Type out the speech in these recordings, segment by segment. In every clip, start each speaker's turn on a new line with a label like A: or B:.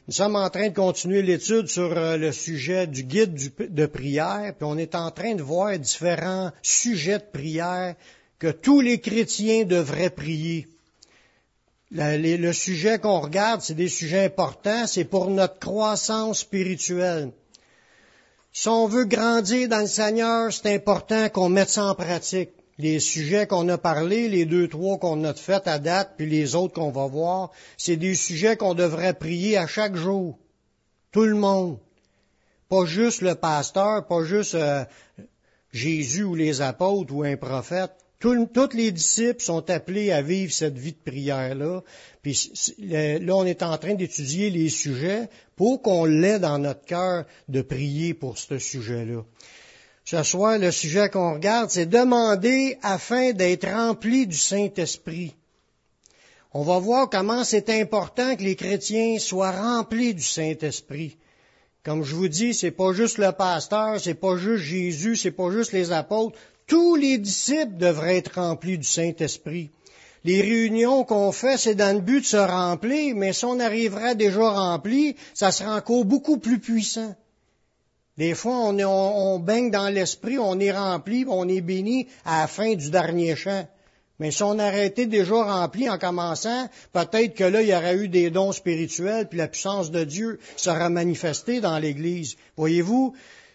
A: Nous sommes en train de continuer l'étude sur le sujet du guide de prière, puis on est en train de voir différents sujets de prière que tous les chrétiens devraient prier. Le sujet qu'on regarde, c'est des sujets importants, c'est pour notre croissance spirituelle. Si on veut grandir dans le Seigneur, c'est important qu'on mette ça en pratique. Les sujets qu'on a parlé, les 2-3 qu'on a fait à date, puis les autres qu'on va voir, c'est des sujets qu'on devrait prier à chaque jour. Tout le monde. Pas juste le pasteur, pas juste Jésus ou les apôtres ou un prophète. Tous les disciples sont appelés à vivre cette vie de prière-là. Puis là, on est en train d'étudier les sujets pour qu'on l'ait dans notre cœur de prier pour ce sujet-là. Ce soir, le sujet qu'on regarde, c'est demander afin d'être rempli du Saint-Esprit. On va voir comment c'est important que les chrétiens soient remplis du Saint-Esprit. Comme je vous dis, c'est pas juste le pasteur, c'est pas juste Jésus, c'est pas juste les apôtres. Tous les disciples devraient être remplis du Saint-Esprit. Les réunions qu'on fait, c'est dans le but de se remplir, mais si on arriverait déjà rempli, ça sera encore beaucoup plus puissant. Des fois, on baigne dans l'esprit, on est rempli, on est béni à la fin du dernier chant. Mais si on aurait été déjà rempli en commençant, peut-être que là, il y aurait eu des dons spirituels, puis la puissance de Dieu sera manifestée dans l'Église. Voyez-vous,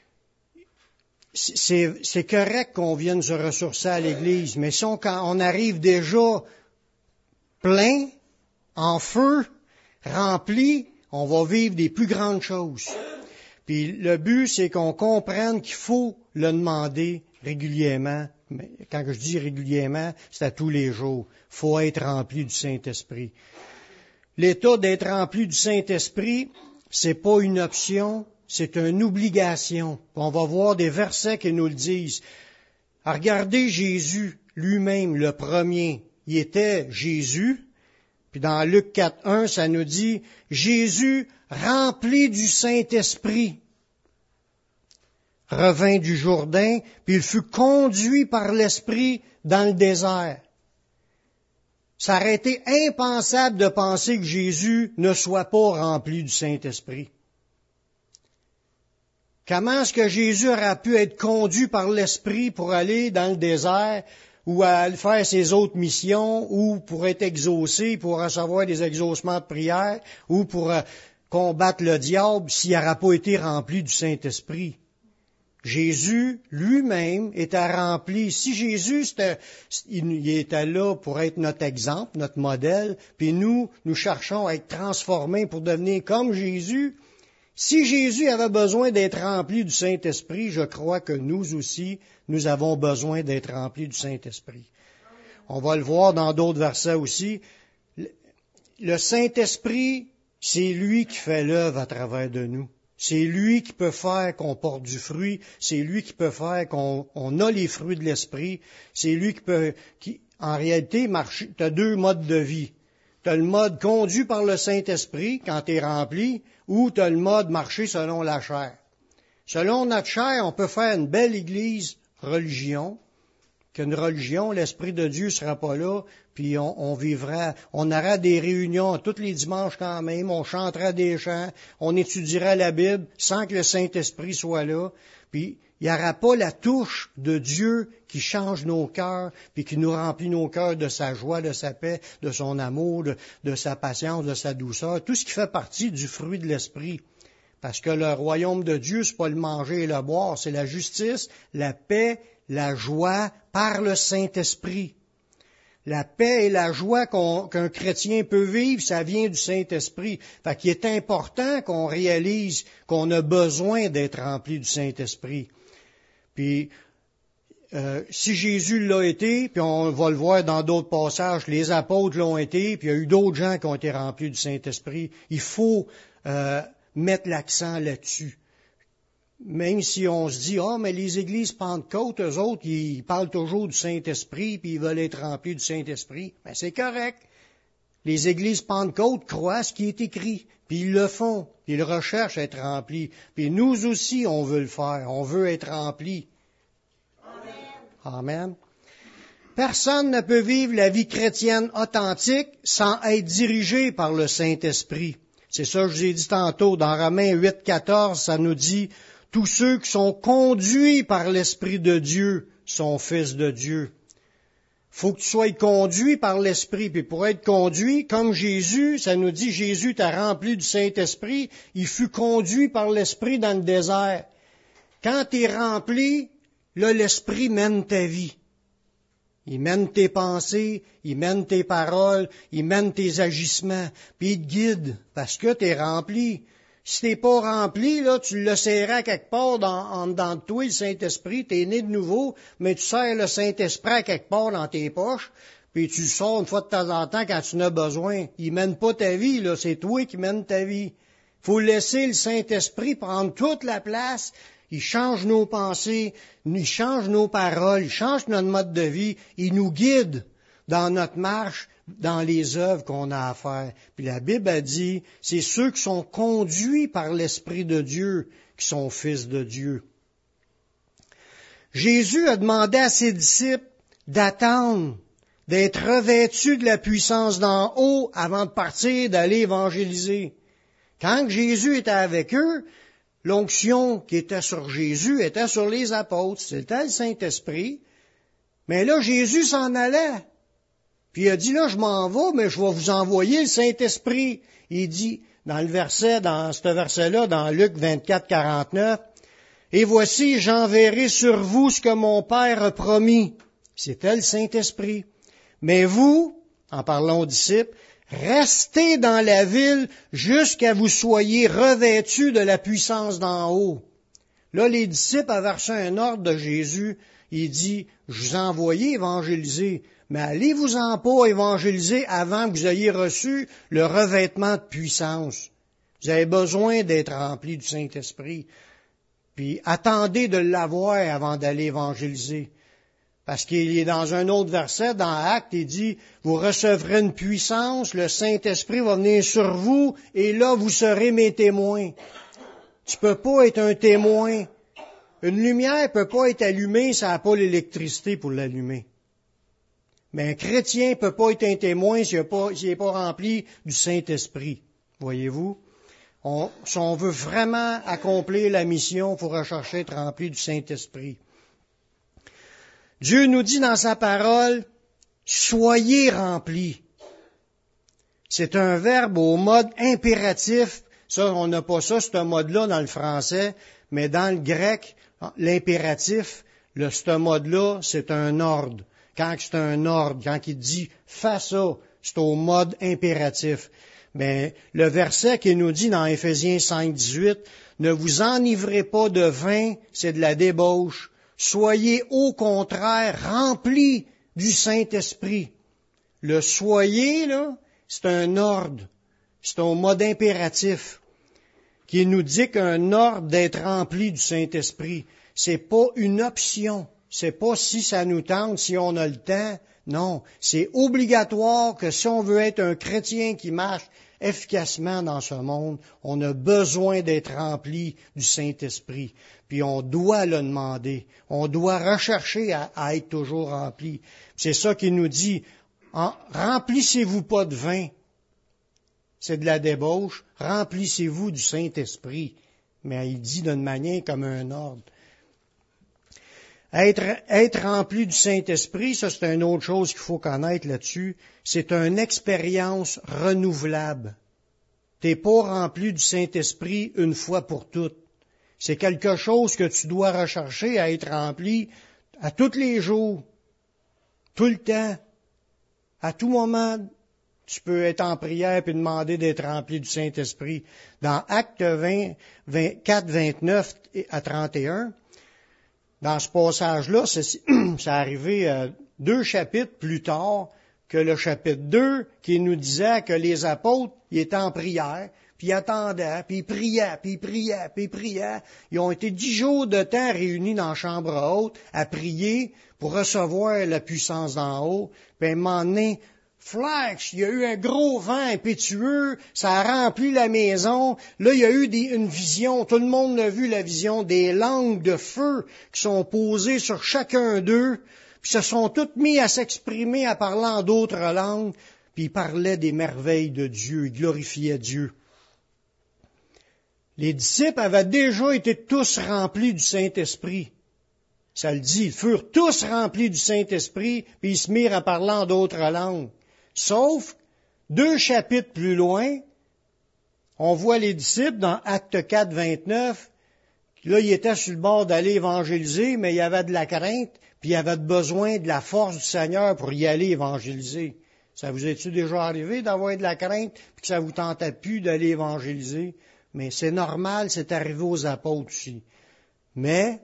A: c'est correct qu'on vienne se ressourcer à l'Église, mais si quand on arrive déjà plein, en feu, rempli, on va vivre des plus grandes choses. Puis le but, c'est qu'on comprenne qu'il faut le demander régulièrement. Mais quand je dis régulièrement, c'est à tous les jours. Il faut être rempli du Saint-Esprit. L'état d'être rempli du Saint-Esprit, c'est pas une option, c'est une obligation. On va voir des versets qui nous le disent. Regardez Jésus lui-même, le premier. Il était Jésus. Puis dans Luc 4.1, ça nous dit, Jésus, rempli du Saint-Esprit, revint du Jourdain, puis il fut conduit par l'Esprit dans le désert. Ça aurait été impensable de penser que Jésus ne soit pas rempli du Saint-Esprit. Comment est-ce que Jésus aurait pu être conduit par l'Esprit pour aller dans le désert ou à faire ses autres missions, ou pour être exaucé, pour recevoir des exaucements de prière, ou pour combattre le diable s'il n'aurait pas été rempli du Saint-Esprit? Jésus lui-même était rempli. Si Jésus, il était là pour être notre exemple, notre modèle, puis nous cherchons à être transformés pour devenir comme Jésus. Si Jésus avait besoin d'être rempli du Saint-Esprit, je crois que nous aussi, nous avons besoin d'être remplis du Saint-Esprit. On va le voir dans d'autres versets aussi. Le Saint-Esprit, c'est lui qui fait l'œuvre à travers de nous. C'est lui qui peut faire qu'on porte du fruit. C'est lui qui peut faire qu'on a les fruits de l'Esprit. C'est lui qui en réalité, tu as deux modes de vie. Tu as le mode conduit par le Saint-Esprit quand tu es rempli, ou tu as le mode marcher selon la chair. Selon notre chair, on peut faire une belle église religion, qu'une religion, l'Esprit de Dieu sera pas là, puis on aura des réunions tous les dimanches quand même, on chantera des chants, on étudiera la Bible sans que le Saint-Esprit soit là, puis il n'y aura pas la touche de Dieu qui change nos cœurs, puis qui nous remplit nos cœurs de sa joie, de sa paix, de son amour, de sa patience, de sa douceur, tout ce qui fait partie du fruit de l'Esprit. Parce que le royaume de Dieu, c'est pas le manger et le boire, c'est la justice, la paix, la joie par le Saint-Esprit. La paix et la joie qu'un chrétien peut vivre, ça vient du Saint-Esprit. Fait qu'il est important qu'on réalise qu'on a besoin d'être rempli du Saint-Esprit. Puis, si Jésus l'a été, puis on va le voir dans d'autres passages, les apôtres l'ont été, puis il y a eu d'autres gens qui ont été remplis du Saint-Esprit, il faut mettre l'accent là-dessus. Même si on se dit, mais les églises Pentecôte, eux autres, ils parlent toujours du Saint-Esprit, puis ils veulent être remplis du Saint-Esprit. Ben, c'est correct. Les églises Pentecôte croient ce qui est écrit, puis ils le font, puis ils recherchent à être remplis. Puis nous aussi, on veut le faire, on veut être remplis. Amen. Amen. Personne ne peut vivre la vie chrétienne authentique sans être dirigé par le Saint-Esprit. C'est ça que je vous ai dit tantôt. Dans Romains 8,14, ça nous dit « Tous ceux qui sont conduits par l'Esprit de Dieu sont fils de Dieu. » Faut que tu sois conduit par l'Esprit. Puis pour être conduit, comme Jésus, ça nous dit Jésus t'a rempli du Saint-Esprit, il fut conduit par l'Esprit dans le désert. Quand tu es rempli, là, l'Esprit mène ta vie. Il mène tes pensées, il mène tes paroles, il mène tes agissements, puis il te guide, parce que tu es rempli. Si t'es pas rempli, là, tu le serras quelque part dans toi, le Saint-Esprit, t'es né de nouveau, mais tu serres le Saint-Esprit à quelque part dans tes poches, puis tu le sors une fois de temps en temps quand tu en as besoin. Il mène pas ta vie, là, c'est toi qui mène ta vie. Faut laisser le Saint-Esprit prendre toute la place. Il change nos pensées, il change nos paroles, il change notre mode de vie, il nous guide dans notre marche, dans les œuvres qu'on a à faire. Puis la Bible a dit, c'est ceux qui sont conduits par l'Esprit de Dieu qui sont fils de Dieu. Jésus a demandé à ses disciples d'attendre, d'être revêtus de la puissance d'en haut avant de partir, d'aller évangéliser. Quand Jésus était avec eux, l'onction qui était sur Jésus était sur les apôtres. C'était le Saint-Esprit. Mais là, Jésus s'en allait. Puis il a dit, là, je m'en vais, mais je vais vous envoyer le Saint-Esprit. Il dit, dans ce verset-là, dans Luc 24, 49, « Et voici, j'enverrai sur vous ce que mon Père a promis. » C'était le Saint-Esprit. « Mais vous, en parlant aux disciples, restez dans la ville jusqu'à vous soyez revêtus de la puissance d'en haut. » Là, les disciples avaient reçu un ordre de Jésus. Il dit, « Je vous envoie évangéliser, mais allez-vous-en pas évangéliser avant que vous ayez reçu le revêtement de puissance. Vous avez besoin d'être remplis du Saint-Esprit. Puis attendez de l'avoir avant d'aller évangéliser. » Parce qu'il est dans un autre verset, dans Actes, il dit, « Vous recevrez une puissance, le Saint-Esprit va venir sur vous, et là, vous serez mes témoins. » Tu peux pas être un témoin. Une lumière peut pas être allumée, ça n'a pas l'électricité pour l'allumer. Mais un chrétien peut pas être un témoin s'il n'est pas rempli du Saint-Esprit. Voyez-vous? Si on veut vraiment accomplir la mission, il faut rechercher être rempli du Saint-Esprit. Dieu nous dit dans sa parole, « Soyez remplis ». C'est un verbe au mode impératif. Ça, on n'a pas ça, ce mode-là dans le français, mais dans le grec, l'impératif, ce mode-là, c'est un ordre. Quand c'est un ordre, quand il dit « fais ça », c'est au mode impératif. Mais le verset qui nous dit dans Éphésiens 5, 18, « Ne vous enivrez pas de vin, c'est de la débauche. Soyez au contraire remplis du Saint-Esprit. » Le « soyez », là, c'est un ordre. C'est au mode impératif qui nous dit qu'un ordre d'être rempli du Saint-Esprit. C'est pas une option. C'est pas si ça nous tente, si on a le temps. Non, c'est obligatoire que si on veut être un chrétien qui marche efficacement dans ce monde, on a besoin d'être rempli du Saint-Esprit. Puis on doit le demander. On doit rechercher à être toujours rempli. C'est ça qu'il nous dit. Remplissez-vous pas de vin. C'est de la débauche. Remplissez-vous du Saint-Esprit. Mais il dit d'une manière comme un ordre. Être rempli du Saint-Esprit, ça c'est une autre chose qu'il faut connaître là-dessus, c'est une expérience renouvelable. T'es pas rempli du Saint-Esprit une fois pour toutes. C'est quelque chose que tu dois rechercher à être rempli à tous les jours, tout le temps, à tout moment. Tu peux être en prière et demander d'être rempli du Saint-Esprit. Dans Actes 4, 29 à 31, dans ce passage-là, c'est arrivé 2 chapitres plus tard que le chapitre 2 qui nous disait que les apôtres, ils étaient en prière, puis ils attendaient, puis ils priaient, puis ils priaient, puis ils priaient. Ils ont été 10 jours de temps réunis dans la chambre haute à prier pour recevoir la puissance d'en haut. Puis à un moment donné, flash, il y a eu un gros vent impétueux, ça a rempli la maison. Là, il y a eu une vision, tout le monde a vu la vision, des langues de feu qui sont posées sur chacun d'eux, puis se sont toutes mis à s'exprimer en parlant d'autres langues, puis ils parlaient des merveilles de Dieu, ils glorifiaient Dieu. Les disciples avaient déjà été tous remplis du Saint-Esprit. Ça le dit, ils furent tous remplis du Saint-Esprit, puis ils se mirent à parler en d'autres langues. Sauf, 2 chapitres plus loin, on voit les disciples dans Acte 4, 29. Là, ils étaient sur le bord d'aller évangéliser, mais il y avait de la crainte, puis il y avait besoin de la force du Seigneur pour y aller évangéliser. Ça vous est-tu déjà arrivé d'avoir de la crainte, puis que ça vous tentait plus d'aller évangéliser? Mais c'est normal, c'est arrivé aux apôtres aussi. Mais,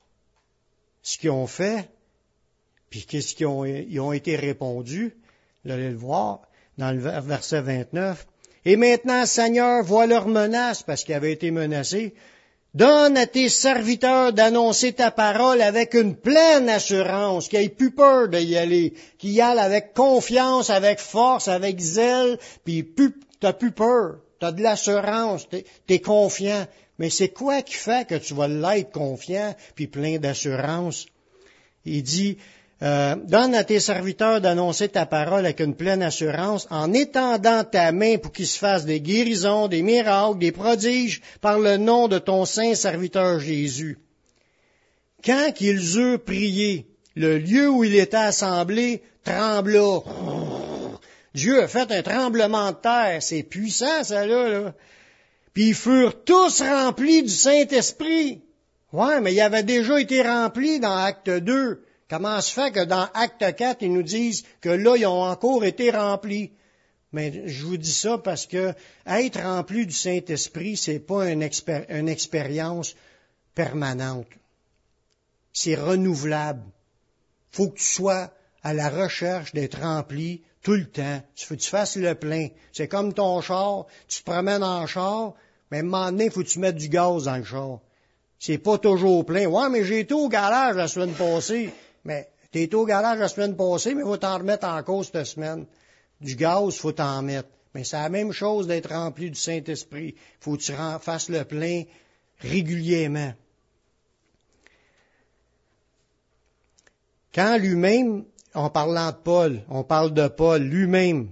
A: ce qu'ils ont fait, puis qu'est-ce qu'ils ont été répondus, vous allez le voir, dans le verset 29. Et maintenant, Seigneur, vois leurs menaces, parce qu'ils avaient été menacés. Donne à tes serviteurs d'annoncer ta parole avec une pleine assurance, qu'ils aient plus peur d'y aller, qu'ils y aillent avec confiance, avec force, avec zèle, puis t'as plus peur, t'as de l'assurance, t'es confiant. Mais c'est quoi qui fait que tu vas l'être confiant, puis plein d'assurance? Il dit, donne à tes serviteurs d'annoncer ta parole avec une pleine assurance en étendant ta main pour qu'il se fasse des guérisons, des miracles, des prodiges par le nom de ton saint serviteur Jésus. Quand qu'ils eurent prié, le lieu où il était assemblé trembla. Dieu a fait un tremblement de terre. C'est puissant, ça, là. Puis ils furent tous remplis du Saint-Esprit. Ouais, mais il avait déjà été remplis dans Acte 2. Comment se fait que dans Acte 4, ils nous disent que là, ils ont encore été remplis? Mais je vous dis ça parce que être rempli du Saint-Esprit, c'est pas une expérience permanente. C'est renouvelable. Faut que tu sois à la recherche d'être rempli tout le temps. Il faut que tu fasses le plein. C'est comme ton char. Tu te promènes en char, mais à un moment donné, il faut que tu mettes du gaz dans le char. C'est pas toujours plein. Ouais, mais j'ai été au garage la semaine passée. Mais t'es été au garage la semaine passée, mais il faut t'en remettre en cause cette semaine. Du gaz, faut t'en mettre. Mais c'est la même chose d'être rempli du Saint-Esprit. Il faut que tu fasses le plein régulièrement. Quand lui-même, en parlant de Paul, on parle de Paul, lui-même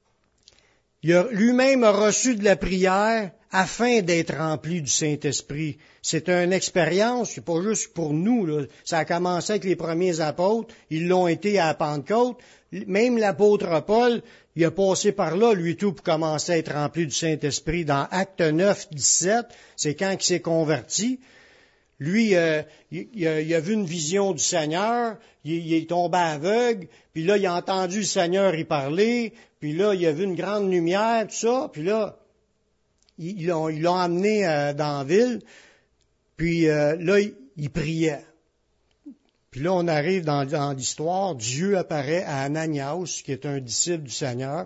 A: a reçu de la prière afin d'être rempli du Saint-Esprit. C'est une expérience, c'est pas juste pour nous, là. Ça a commencé avec les premiers apôtres, ils l'ont été à la Pentecôte. Même l'apôtre Paul, il a passé par là, lui tout, pour commencer à être rempli du Saint-Esprit. Dans Acte 9, 17, c'est quand il s'est converti. Lui, il a vu une vision du Seigneur, il est tombé aveugle, puis là, il a entendu le Seigneur y parler, puis là, il a vu une grande lumière, tout ça, puis là, ils l'ont amené dans la ville, puis là, il priait. Puis là, on arrive dans l'histoire, Dieu apparaît à Ananias, qui est un disciple du Seigneur.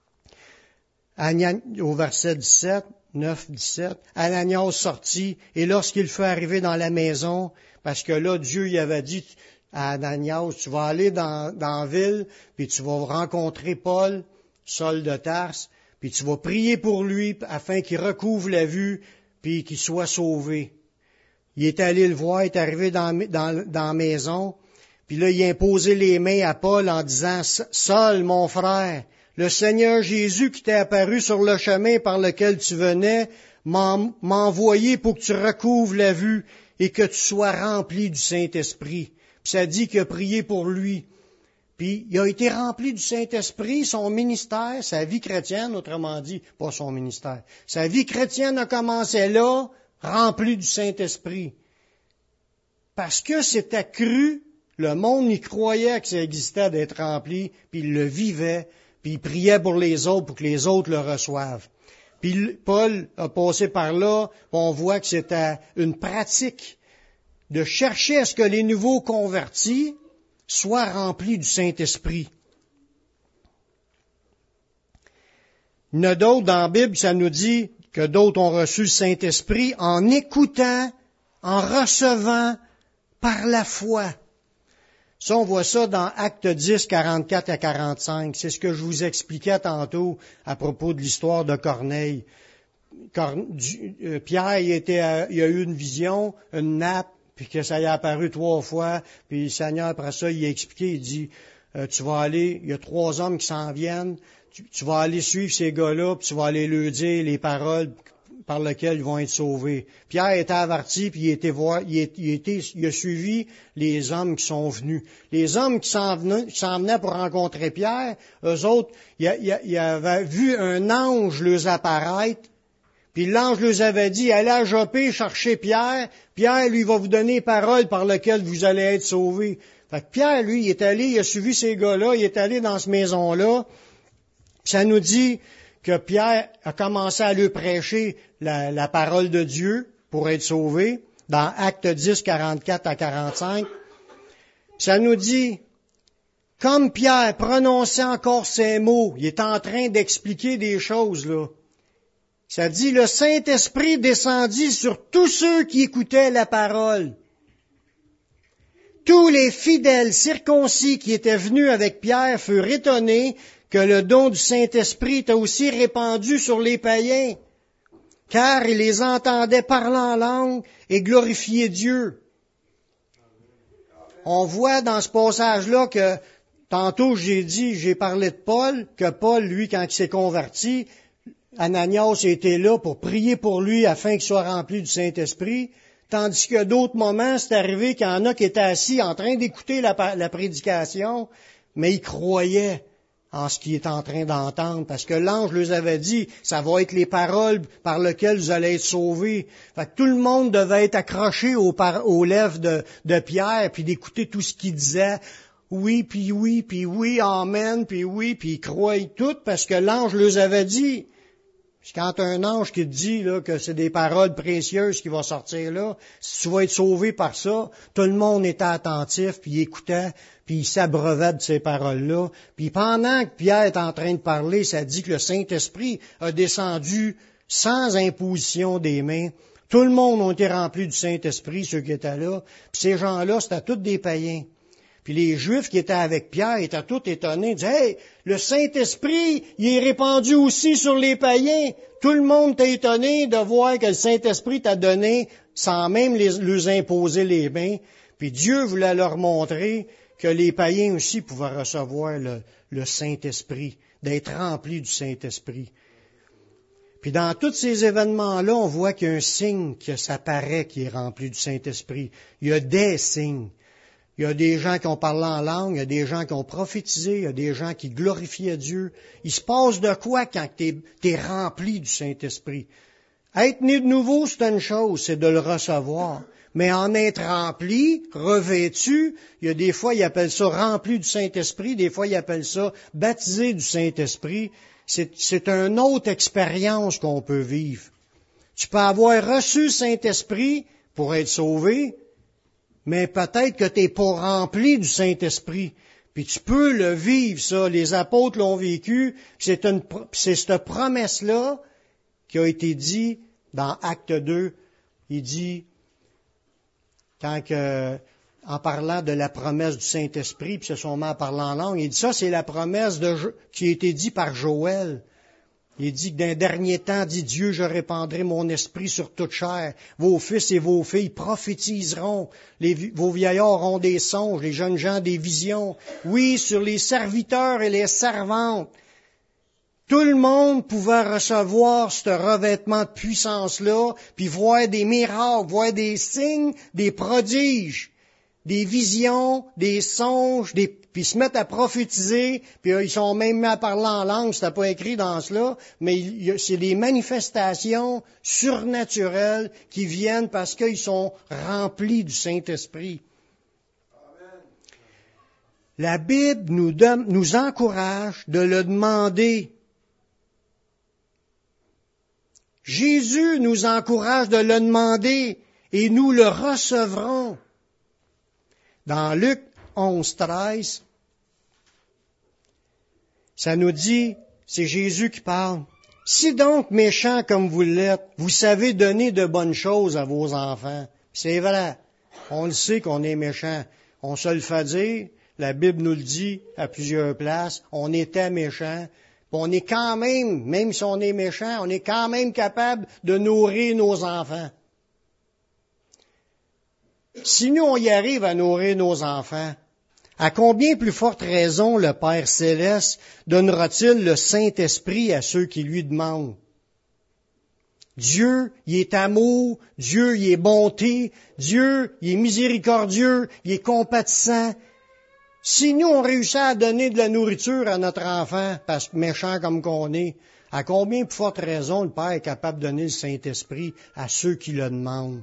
A: Au verset 17, 9, 17, Ananias sortit, et lorsqu'il fut arrivé dans la maison, parce que là, Dieu y avait dit à Ananias, tu vas aller dans la ville, puis tu vas rencontrer Paul, Saul de Tarse, puis tu vas prier pour lui afin qu'il recouvre la vue, puis qu'il soit sauvé. Il est allé le voir, il est arrivé dans la maison, puis là, il a imposé les mains à Paul en disant, Saul, mon frère, le Seigneur Jésus qui t'est apparu sur le chemin par lequel tu venais m'a envoyé pour que tu recouvres la vue et que tu sois rempli du Saint-Esprit. Puis ça dit qu'il a prié pour lui. Puis il a été rempli du Saint-Esprit, son ministère, sa vie chrétienne, autrement dit, pas son ministère. Sa vie chrétienne a commencé là, rempli du Saint-Esprit. Parce que c'était cru, le monde y croyait que ça existait d'être rempli, puis il le vivait, puis il priait pour les autres, pour que les autres le reçoivent. Puis Paul a passé par là, on voit que c'était une pratique de chercher à ce que les nouveaux convertis soient remplis du Saint-Esprit. Il y en a d'autres dans la Bible, ça nous dit que d'autres ont reçu le Saint-Esprit en écoutant, en recevant par la foi. Ça, on voit ça dans Acte 10, 44 à 45. C'est ce que je vous expliquais tantôt à propos de l'histoire de Corneille. Pierre, il a eu une vision, une nappe, puis que ça y a apparu 3 fois, puis le Seigneur, après ça, il a expliqué, il dit, tu vas aller, il y a 3 hommes qui s'en viennent, tu vas aller suivre ces gars-là, puis tu vas aller leur dire les paroles par lequel ils vont être sauvés. Pierre était averti, puis il a suivi les hommes qui sont venus. Les hommes qui s'en venaient pour rencontrer Pierre, eux autres, ils avaient vu un ange leur apparaître, puis l'ange leur avait dit, allez à Joppé chercher Pierre. Pierre, lui, va vous donner parole par laquelle vous allez être sauvés. Fait que Pierre, lui, il est allé, il a suivi ces gars-là, il est allé dans cette maison-là. Ça nous dit que Pierre a commencé à lui prêcher la parole de Dieu pour être sauvé, dans Actes 10, 44 à 45. Ça nous dit, comme Pierre prononçait encore ces mots, il est en train d'expliquer des choses, là. Ça dit, le Saint-Esprit descendit sur tous ceux qui écoutaient la parole. Tous les fidèles circoncis qui étaient venus avec Pierre furent étonnés que le don du Saint-Esprit était aussi répandu sur les païens, car ils les entendaient parler en langue et glorifier Dieu. On voit dans ce passage-là que, tantôt j'ai parlé de Paul, que Paul, lui, quand il s'est converti, Ananias était là pour prier pour lui afin qu'il soit rempli du Saint-Esprit, tandis que d'autres moments, c'est arrivé qu'il y en a qui étaient assis en train d'écouter la prédication, mais ils croyaient en ce qu'il est en train d'entendre, parce que l'ange leur avait dit, ça va être les paroles par lesquelles vous allez être sauvés. Fait que tout le monde devait être accroché aux lèvres de Pierre, puis d'écouter tout ce qu'il disait. Oui, puis amen, puis ils croyaient tout, parce que l'ange leur avait dit. Quand un ange qui te dit là, que c'est des paroles précieuses qui vont sortir là, si tu vas être sauvé par ça, tout le monde était attentif, puis il écoutait, puis il s'abreuvait de ces paroles-là. Puis pendant que Pierre est en train de parler, ça dit que le Saint-Esprit a descendu sans imposition des mains. Tout le monde a été rempli du Saint-Esprit, ceux qui étaient là. Puis ces gens-là, c'était tous des païens. Puis les Juifs qui étaient avec Pierre étaient tous étonnés, ils disaient, hey, le Saint-Esprit, il est répandu aussi sur les païens. Tout le monde était étonné de voir que le Saint-Esprit t'a donné sans même leur imposer les mains. Puis Dieu voulait leur montrer que les païens aussi pouvaient recevoir le Saint-Esprit, d'être remplis du Saint-Esprit. Puis dans tous ces événements-là, on voit qu'il y a un signe que ça paraît qui est rempli du Saint-Esprit. Il y a des signes. Il y a des gens qui ont parlé en langue, il y a des gens qui ont prophétisé, il y a des gens qui glorifiaient Dieu. Il se passe de quoi quand t'es rempli du Saint-Esprit? Être né de nouveau, c'est une chose, c'est de le recevoir. Mais en être rempli, revêtu, il y a des fois, ils appellent ça rempli du Saint-Esprit, des fois, ils appellent ça baptisé du Saint-Esprit. C'est une autre expérience qu'on peut vivre. Tu peux avoir reçu le Saint-Esprit pour être sauvé, mais peut-être que tu n'es pas rempli du Saint-Esprit. Puis tu peux le vivre, ça. Les apôtres l'ont vécu. C'est cette promesse-là qui a été dit dans Acte 2. Il dit, en parlant de la promesse du Saint-Esprit, puis se sont mis à parler en langue, il dit ça, c'est la promesse qui a été dit par Joël. Il dit que d'un dernier temps, dit Dieu, je répandrai mon esprit sur toute chair. Vos fils et vos filles prophétiseront. Vos vieillards auront des songes, les jeunes gens des visions. Oui, sur les serviteurs et les servantes. Tout le monde pouvait recevoir ce revêtement de puissance-là, puis voir des miracles, voir des signes, des prodiges, des visions, des songes, puis se mettent à prophétiser, puis ils sont même mis à parler en langue, c'était pas écrit dans cela, mais c'est des manifestations surnaturelles qui viennent parce qu'ils sont remplis du Saint-Esprit. Amen. La Bible nous encourage de le demander. Jésus nous encourage de le demander et nous le recevrons. Dans Luc 11, 13, ça nous dit, c'est Jésus qui parle. Si donc, méchants comme vous l'êtes, vous savez donner de bonnes choses à vos enfants. C'est vrai. On le sait qu'on est méchants. On se le fait dire. La Bible nous le dit à plusieurs places. On était méchants. Puis on est quand même si on est méchants, on est quand même capable de nourrir nos enfants. Si nous, on y arrive à nourrir nos enfants, à combien plus forte raison le Père Céleste donnera-t-il le Saint-Esprit à ceux qui lui demandent? Dieu, il est amour, Dieu, il est bonté, Dieu, il est miséricordieux, il est compatissant. Si nous, on réussit à donner de la nourriture à notre enfant, parce que méchant comme qu'on est, à combien de fortes raisons le Père est capable de donner le Saint-Esprit à ceux qui le demandent?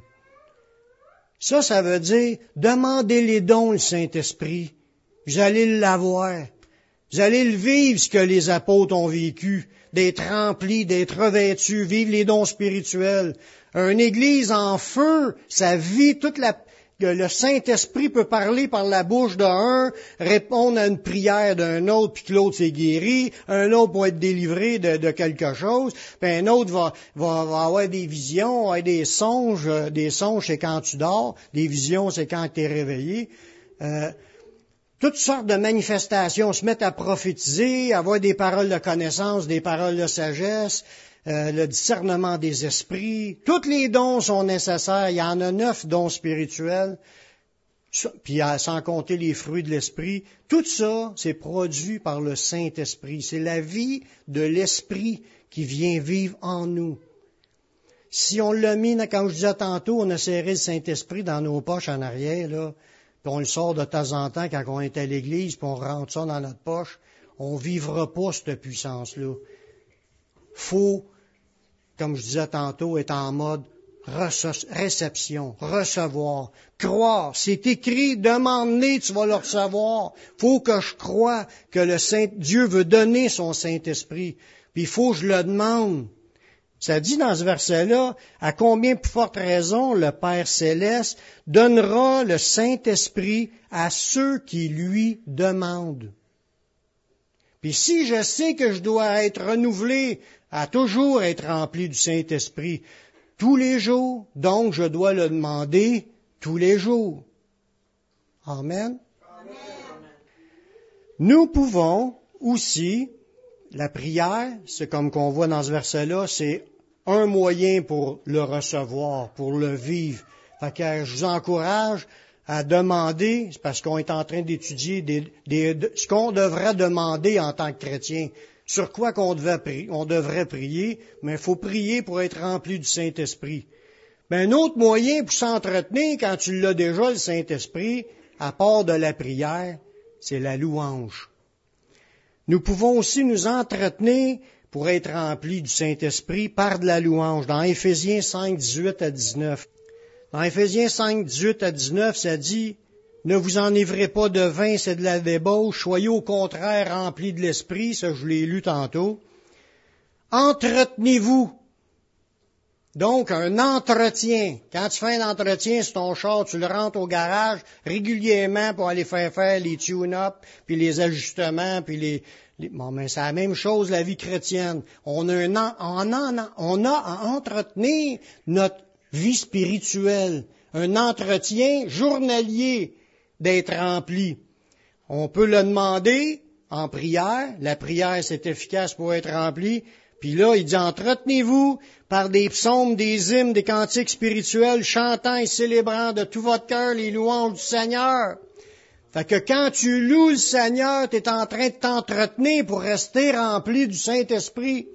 A: Ça veut dire, demandez les dons, le Saint-Esprit. Vous allez l'avoir. Vous allez le vivre, ce que les apôtres ont vécu, d'être remplis, d'être revêtus, vivre les dons spirituels. Une église en feu, ça vit que le Saint-Esprit peut parler par la bouche d'un, répondre à une prière d'un autre, puis que l'autre s'est guéri, un autre va être délivré de quelque chose, puis un autre va avoir des visions, avoir des songes c'est quand tu dors, des visions c'est quand tu es réveillé. Toutes sortes de manifestations se mettent à prophétiser, à avoir des paroles de connaissance, des paroles de sagesse, le discernement des esprits. Tous les dons sont nécessaires. Il y en a 9 dons spirituels, puis sans compter les fruits de l'esprit. Tout ça, c'est produit par le Saint-Esprit. C'est la vie de l'Esprit qui vient vivre en nous. Si on l'a mis, comme je disais tantôt, on a serré le Saint-Esprit dans nos poches en arrière, là, puis on le sort de temps en temps quand on est à l'église, puis on rentre ça dans notre poche, on vivra pas cette puissance-là. Faut, comme je disais tantôt, être en mode réception, recevoir, croire. C'est écrit, demande-les, tu vas le recevoir. Faut que je croie que Dieu veut donner son Saint-Esprit. Puis il faut que je le demande. Ça dit dans ce verset-là, à combien plus forte raison le Père Céleste donnera le Saint-Esprit à ceux qui lui demandent. Puis si je sais que je dois être renouvelé, à toujours être rempli du Saint-Esprit tous les jours, donc je dois le demander tous les jours. Amen. Amen. Nous pouvons aussi, la prière, c'est comme qu'on voit dans ce verset-là, c'est un moyen pour le recevoir, pour le vivre. Fait que je vous encourage à demander, c'est parce qu'on est en train d'étudier ce qu'on devrait demander en tant que chrétien. Sur quoi on devrait prier, mais il faut prier pour être rempli du Saint-Esprit. Mais un autre moyen pour s'entretenir quand tu l'as déjà, le Saint-Esprit, à part de la prière, c'est la louange. Nous pouvons aussi nous entretenir pour être remplis du Saint-Esprit par de la louange. Dans Éphésiens 5, 18 à 19. Dans Éphésiens 5, 18 à 19, ça dit, « Ne vous enivrez pas de vin, c'est de la débauche, soyez au contraire remplis de l'Esprit. » Ça, je l'ai lu tantôt. « Entretenez-vous. » Donc, un entretien. Quand tu fais un entretien sur ton char, tu le rentres au garage régulièrement pour aller faire les tune-up, puis les ajustements, puis bon, mais c'est la même chose, la vie chrétienne. On a à entretenir notre vie spirituelle. Un entretien journalier d'être rempli. On peut le demander en prière. La prière, c'est efficace pour être rempli. Puis là, il dit, entretenez-vous par des psaumes, des hymnes, des cantiques spirituels, chantant et célébrant de tout votre cœur les louanges du Seigneur. Fait que quand tu loues le Seigneur, tu es en train de t'entretenir pour rester rempli du Saint-Esprit.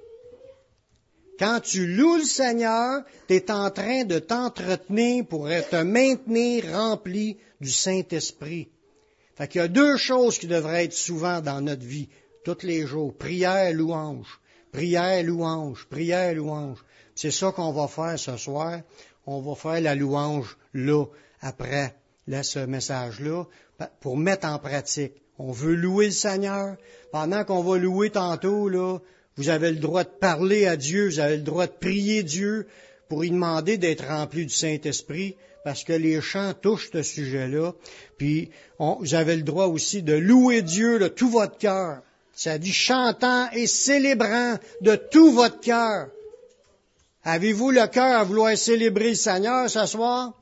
A: Quand tu loues le Seigneur, tu es en train de t'entretenir pour te maintenir rempli du Saint-Esprit. Fait qu'il y a 2 choses qui devraient être souvent dans notre vie, tous les jours. Prière, louange. Prière, louange. Prière, louange. C'est ça qu'on va faire ce soir. On va faire la louange là, après ce message-là, pour mettre en pratique. On veut louer le Seigneur. Pendant qu'on va louer tantôt, là, vous avez le droit de parler à Dieu, vous avez le droit de prier Dieu pour lui demander d'être rempli du Saint-Esprit, parce que les chants touchent ce sujet-là. Puis, vous avez le droit aussi de louer Dieu de tout votre cœur. Ça dit chantant et célébrant de tout votre cœur. Avez-vous le cœur à vouloir célébrer le Seigneur ce soir?